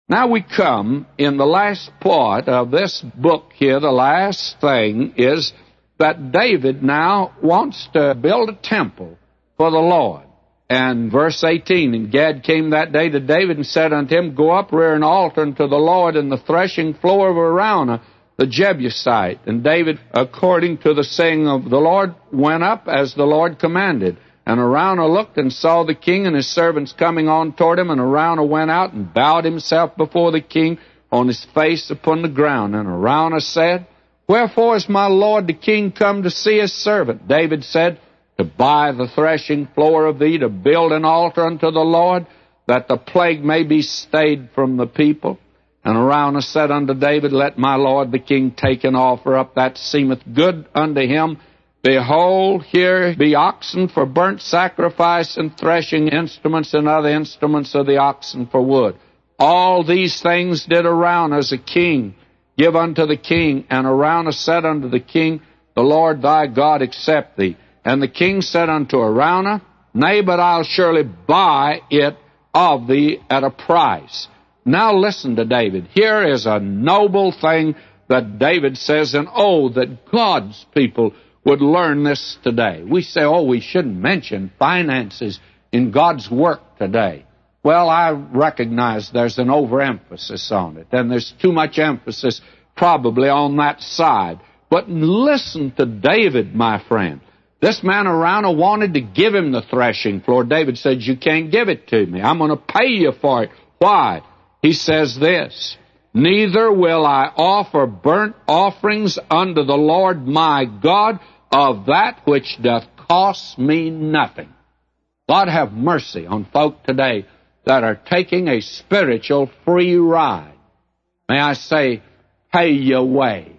Now we come in the last part of this book here. The last thing is that David now wants to build a temple for the Lord. And verse 18, And Gad came that day to David and said unto him, Go up, rear an altar unto the Lord in the threshing floor of Araunah, the Jebusite. And David, according to the saying of the Lord, went up as the Lord commanded. And Araunah looked and saw the king and his servants coming on toward him. And Araunah went out and bowed himself before the king on his face upon the ground. And Araunah said, Wherefore is my lord the king come to see his servant? David said, To buy the threshing floor of thee, to build an altar unto the Lord, that the plague may be stayed from the people. And Araunah said unto David, Let my lord the king take and offer up that seemeth good unto him. Behold, here be oxen for burnt sacrifice, and threshing instruments, and other instruments of the oxen for wood. All these things did Araunah as a king give unto the king. And Araunah said unto the king, The Lord thy God accept thee. And the king said unto Araunah, Nay, but I'll surely buy it of thee at a price. Now listen to David. Here is a noble thing that David says, and oh, that God's people would learn this today. We say, we shouldn't mention finances in God's work today. Well, I recognize there's an overemphasis on it, and there's too much emphasis probably on that side. But listen to David, my friend. This man Araunah wanted to give him the threshing floor. David said, You can't give it to me. I'm going to pay you for it. Why? He says this, Neither will I offer burnt offerings unto the Lord my God of that which doth cost me nothing. God have mercy on folk today that are taking a spiritual free ride. May I say, pay your way.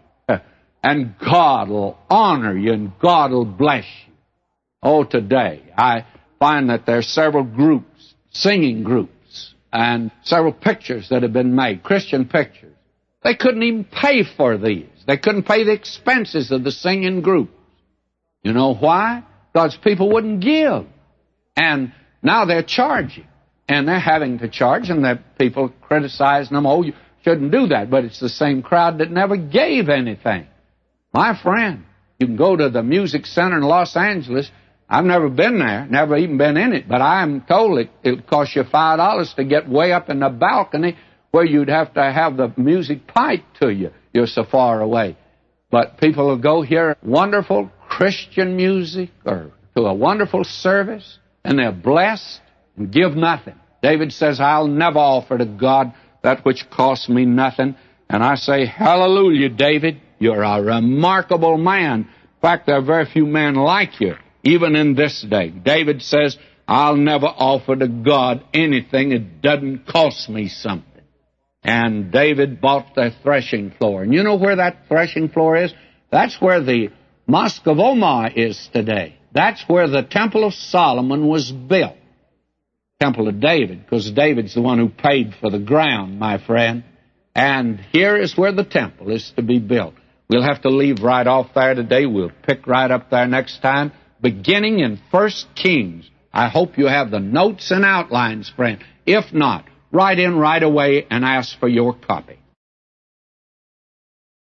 And God will honor you, and God will bless you. Oh, today, I find that there are several groups, singing groups, and several pictures that have been made, Christian pictures. They couldn't even pay for these. They couldn't pay the expenses of the singing groups. You know why? Because people wouldn't give. And now they're charging. And they're having to charge, and the people criticizing them, you shouldn't do that. But it's the same crowd that never gave anything. My friend, you can go to the Music Center in Los Angeles. I've never been there, never even been in it, but I am told it'll cost you $5 to get way up in the balcony where you'd have to have the music piped to you. You're so far away. But people will go hear wonderful Christian music or to a wonderful service, and they're blessed and give nothing. David says, I'll never offer to God that which costs me nothing. And I say, hallelujah, David. You're a remarkable man. In fact, there are very few men like you, even in this day. David says, I'll never offer to God anything that doesn't cost me something. And David bought the threshing floor. And you know where that threshing floor is? That's where the Mosque of Omar is today. That's where the Temple of Solomon was built. Temple of David, because David's the one who paid for the ground, my friend. And here is where the temple is to be built. We'll have to leave right off there today. We'll pick right up there next time, beginning in 1 Kings. I hope you have the notes and outlines, friend. If not, write in right away and ask for your copy.